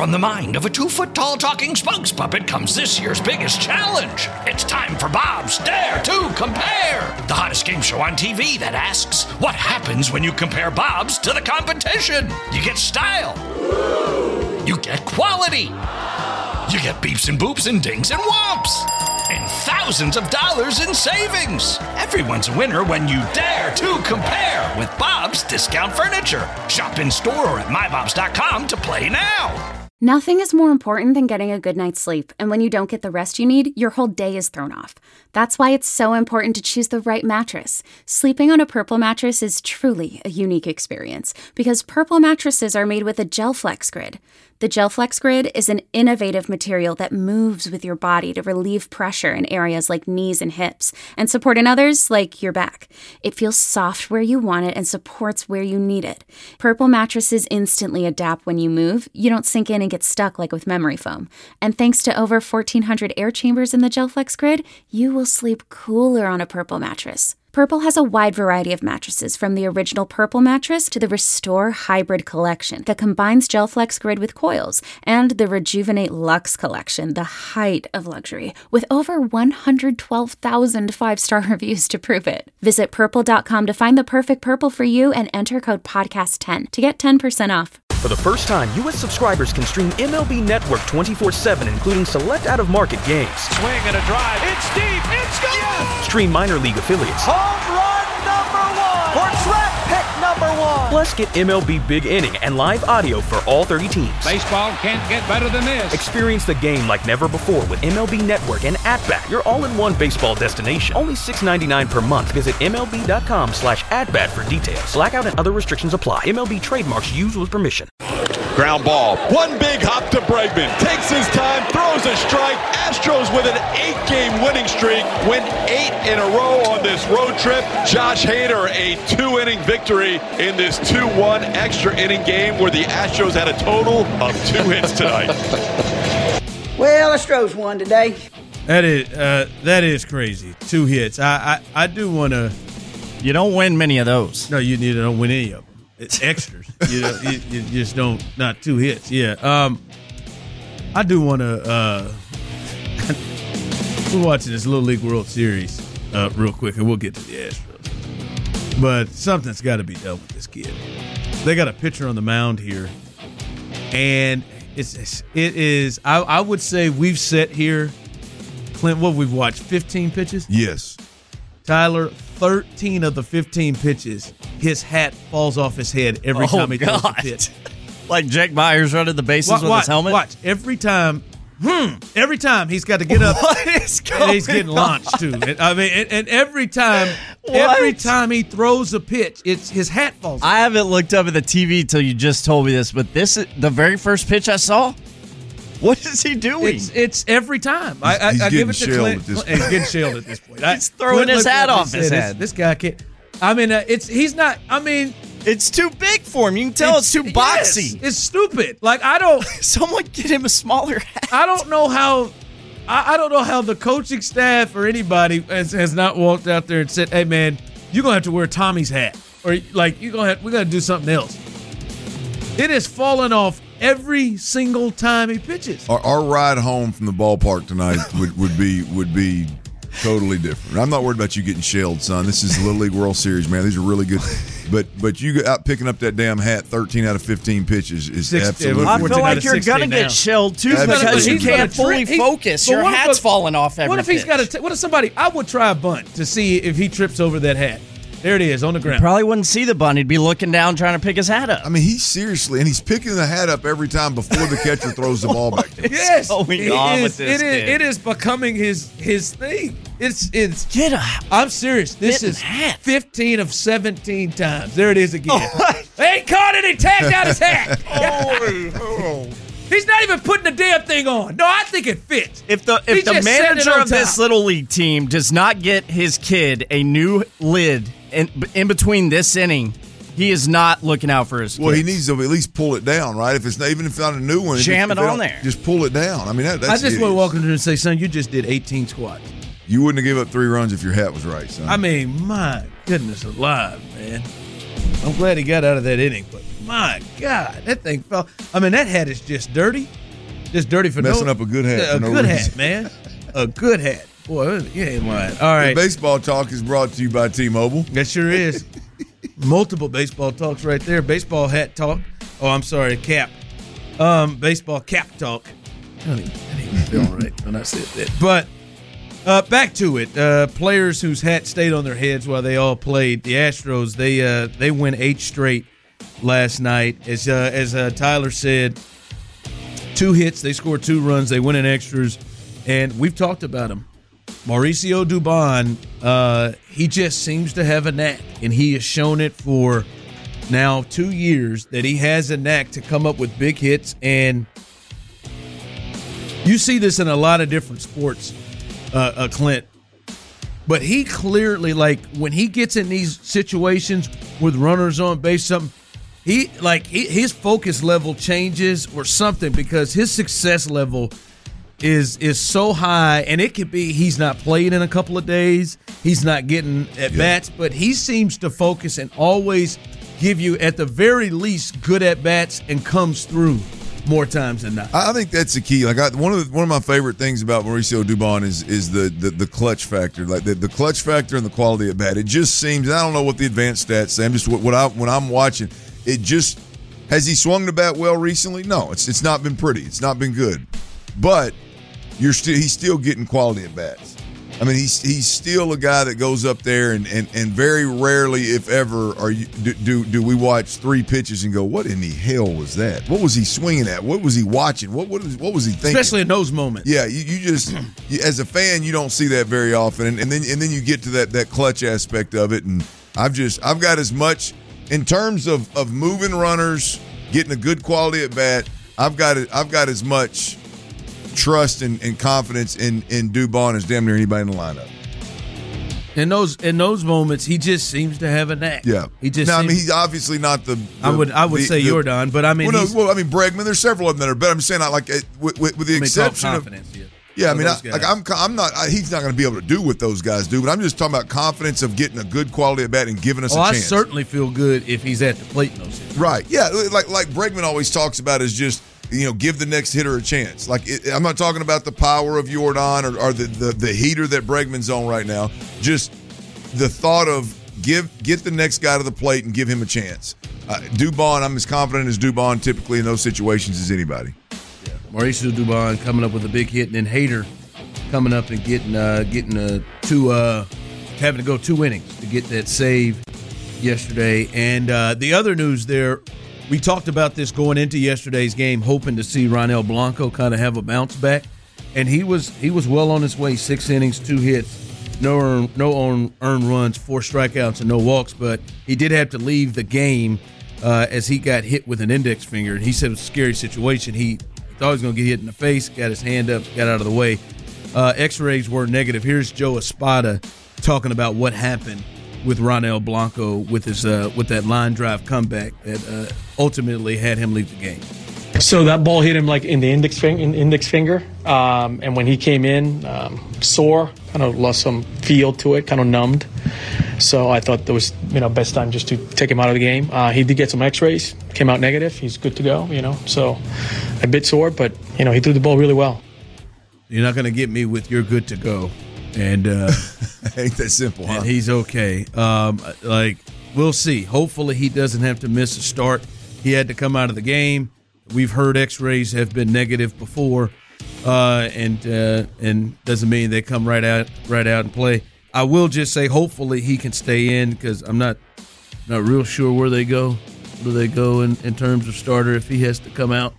from the mind of a 2-foot-tall talking spokes puppet comes this year's biggest challenge. It's time for Bob's Dare to Compare, the hottest game show on TV that asks, what happens when you compare Bob's to the competition? You get style. You get quality. You get beeps and boops and dings and whomps. And thousands of dollars in savings. Everyone's a winner when you dare to compare with Bob's Discount Furniture. Shop in store or at mybobs.com to play now. Nothing is more important than getting a good night's sleep, and when you don't get the rest you need, your whole day is thrown off. That's why it's so important to choose the right mattress. Sleeping on a Purple mattress is truly a unique experience, because Purple mattresses are made with a GelFlex Grid. The GelFlex Grid is an innovative material that moves with your body to relieve pressure in areas like knees and hips, and support in others like your back. It feels soft where you want it and supports where you need it. Purple mattresses instantly adapt when you move. You don't sink in and get stuck like with memory foam. And thanks to over 1,400 air chambers in the GelFlex Grid, you will sleep cooler on a Purple mattress. Purple has a wide variety of mattresses, from the original Purple mattress to the Restore Hybrid collection that combines GelFlex Grid with coils, and the Rejuvenate Luxe collection, the height of luxury, with over 112,000 5-star reviews to prove it. Visit purple.com to find the perfect Purple for you and enter code podcast10 to get 10% off. For the first time, U.S. subscribers can stream MLB Network 24/7, including select out-of-market games. Swing and a drive. It's deep. It's gone. Yes! Stream minor league affiliates. Home run number 1. Or draft pick number 1. Plus, get MLB Big Inning and live audio for all 30 teams. Baseball can't get better than this. Experience the game like never before with MLB Network and @Bat, your all-in-one baseball destination. Only $6.99 per month. Visit MLB.com/@Bat for details. Blackout and other restrictions apply. MLB trademarks used with permission. Ground ball. One big hop to Bregman. Takes his time, throws a strike. Astros with an 8-game winning streak. Win 8 in a row on this road trip. Josh Hader, a 2-inning victory in this 2-1 extra inning game where the Astros had a total of 2 hits tonight. Well, Astros won today. That is crazy. 2 hits. I do want to. You don't win many of those. No, you don't win any of them. It's extras. you just don't. Not 2 hits. Yeah. I do want to. We're watching this Little League World Series real quick, and we'll get to the Astros. But something's got to be done with this kid. They got a pitcher on the mound here, and it is. I would say we've sat here, Clint. What we've watched 15 pitches. Yes. Tyler, 13 of the 15 pitches, his hat falls off his head every time he throws a pitch. Like Jake Myers running the bases with his helmet? Watch. Every time he's got to get up and he's getting launched too. And every time he throws a pitch, his hat falls off. I haven't looked up at the TV till you just told me this, but this is the very first pitch I saw. What is he doing? It's every time. I give it to Clint. He's getting shelled at this point. He's throwing his hat off his head. This guy can't. I mean, he's not. I mean, it's too big for him. You can tell it's too boxy. Yes, it's stupid. Like, I don't. Someone get him a smaller hat. I don't know how. I don't know how the coaching staff or anybody has not walked out there and said, "Hey, man, you're gonna have to wear Tommy's hat, or like we gotta do something else." It has fallen off every single time he pitches. Our ride home from the ballpark tonight would be totally different. I'm not worried about you getting shelled, son. This is the Little League World Series, man. These are really good. But you out picking up that damn hat 13 out of 15 pitches is absolutely. I feel like you're going to get shelled, too, because you can't fully focus. Your hat's falling off every What if he's got to what if somebody – I would try a bunt to see if he trips over that hat. There it is on the ground. You probably wouldn't see the bunt. He'd be looking down trying to pick his hat up. I mean, he's picking the hat up every time before the catcher throws the ball back to him. Yes, it is becoming his thing. It's get up. I'm serious. This is 15 of 17 times. There it is again. They ain't caught it. He tagged out his hat. He's not even putting the damn thing on. No, I think it fits. If the manager of this Little League team does not get his kid a new lid in between this inning, he is not looking out for his kids. Well, he needs to at least pull it down, right? If it's not, even if it's not a new one, jam it on there. Just pull it down. I mean, that's I just want to walk in there and say, son, you just did 18 squats. You wouldn't have given up 3 runs if your hat was right, son. I mean, my goodness alive, man. I'm glad he got out of that inning, but My God, that thing fell. I mean, that hat is just dirty. Just dirty for messing up a good hat. A good hat, man. A good hat. Boy, you ain't lying. All right. The baseball talk is brought to you by T-Mobile. That sure is. Multiple baseball talks right there. Baseball hat talk. Oh, I'm sorry, cap. Baseball cap talk. I didn't even feel right when I said that. But back to it. Players whose hats stayed on their heads while they all played. The Astros, they win 8 straight last night. As Tyler said, 2 hits. They scored 2 runs. They win in extras. And we've talked about him. Mauricio Dubon, he just seems to have a knack, and he has shown it for now 2 years that he has a knack to come up with big hits. And you see this in a lot of different sports, Clint. But he clearly, like, when he gets in these situations with runners on base, something, his focus level changes or something, because his success level is so high, and it could be he's not playing in a couple of days, he's not getting at bats, but he seems to focus and always give you, at the very least, good at bats and comes through more times than not. I think that's the key. Like one of my favorite things about Mauricio Dubon is the clutch factor, like the clutch factor and the quality at bat. It just seems, I don't know what the advanced stats say. I'm just when I'm watching, it just, has he swung the bat well recently? No, it's not been pretty. It's not been good, but he's still getting quality at bats. I mean, he's still a guy that goes up there and very rarely, if ever, do we watch 3 pitches and go, what in the hell was that? What was he swinging at? What was he watching? What was he thinking? Especially in those moments. Yeah, you just as a fan, you don't see that very often, and then you get to that clutch aspect of it, and I've got as much in terms of moving runners, getting a good quality at bat. I've got as much trust and confidence in Dubon as damn near anybody in the lineup. In those moments, he just seems to have a knack. Yeah, he just. Now, I mean, he's obviously not the. I would say Jordan, but I mean, Bregman. There's several of them that are better. I'm saying, like with the exception of confidence. Yeah, I mean, I'm not. He's not going to be able to do what those guys do, but I'm just talking about confidence of getting a good quality at bat and giving us a chance. I certainly feel good if he's at the plate in those situations. Right? Yeah, like Bregman always talks about is just, give the next hitter a chance. Like, I'm not talking about the power of Jordan or the heater that Bregman's on right now. Just the thought of get the next guy to the plate and give him a chance. Dubon, I'm as confident as Dubon typically in those situations as anybody. Yeah. Mauricio Dubon coming up with a big hit, and then Hader coming up and having to go 2 innings to get that save yesterday. And the other news there, we talked about this going into yesterday's game, hoping to see Ronel Blanco kind of have a bounce back, and he was well on his way. 6 innings, 2 hits, no earned runs, 4 strikeouts, and no walks. But he did have to leave the game as he got hit with an index finger, and he said it was a scary situation. He thought he was going to get hit in the face, got his hand up, got out of the way. X-rays were negative. Here's Joe Espada talking about what happened with Ronel Blanco with that line drive comeback that ultimately had him leave the game. So that ball hit him like in the index finger, and when he came in, sore, kind of lost some feel to it, kind of numbed. So I thought that was best time just to take him out of the game. He did get some X-rays, came out negative. He's good to go. So a bit sore, but he threw the ball really well. You're not going to get me with "you're good to go." And ain't that simple, huh? And he's okay. We'll see. Hopefully he doesn't have to miss a start. He had to come out of the game. We've heard X-rays have been negative before, and doesn't mean they come right out and play. I will just say, hopefully he can stay in, because I'm not real sure where they go. Where do they go in terms of starter if he has to come out?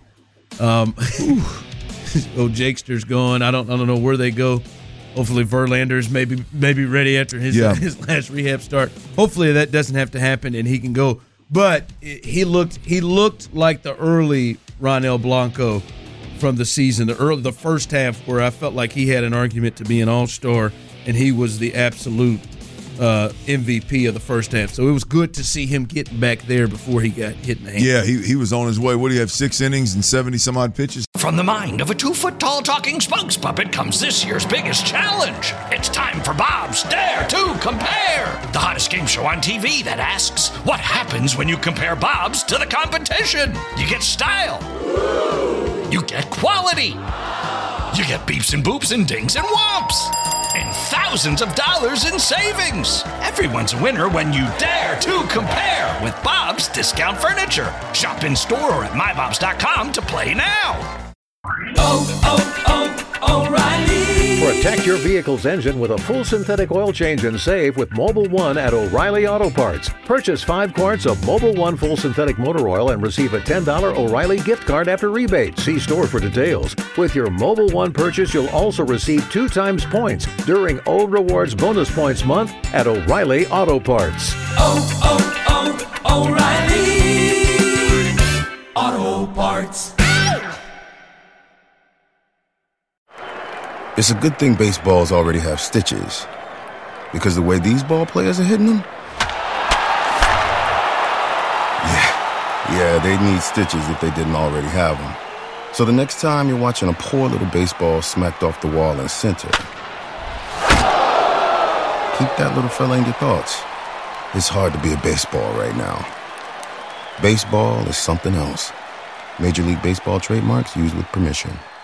Jakester's gone. I don't know where they go. Hopefully Verlander's maybe ready after his last rehab start. Hopefully that doesn't have to happen and he can go. But he looked like the early Ronel Blanco from the season, the first half, where I felt like he had an argument to be an all-star, and he was the absolute MVP of the first half. So it was good to see him getting back there before he got hit in the hand. Yeah, he was on his way. What do you have, 6 innings and 70-some-odd pitches? From the mind of a 2-foot-tall talking spokes puppet comes this year's biggest challenge. It's time for Bob's Dare to Compare, the hottest game show on TV that asks, what happens when you compare Bob's to the competition? You get style. You get quality. You get beeps and boops and dings and whomps. And thousands of dollars in savings. Everyone's a winner when you dare to compare with Bob's Discount Furniture. Shop in store or at mybobs.com to play now. O'Reilly. Protect your vehicle's engine with a full synthetic oil change and save with Mobil 1 at O'Reilly Auto Parts. Purchase 5 quarts of Mobil 1 full synthetic motor oil and receive a $10 O'Reilly gift card after rebate. See store for details. With your Mobil 1 purchase, you'll also receive 2 times points during O Rewards Bonus Points Month at O'Reilly Auto Parts. O'Reilly Auto Parts. It's a good thing baseballs already have stitches, because the way these ball players are hitting them, yeah, they'd need stitches if they didn't already have them. So the next time you're watching a poor little baseball smacked off the wall in center, keep that little fella in your thoughts. It's hard to be a baseball right now. Baseball is something else. Major League Baseball trademarks used with permission.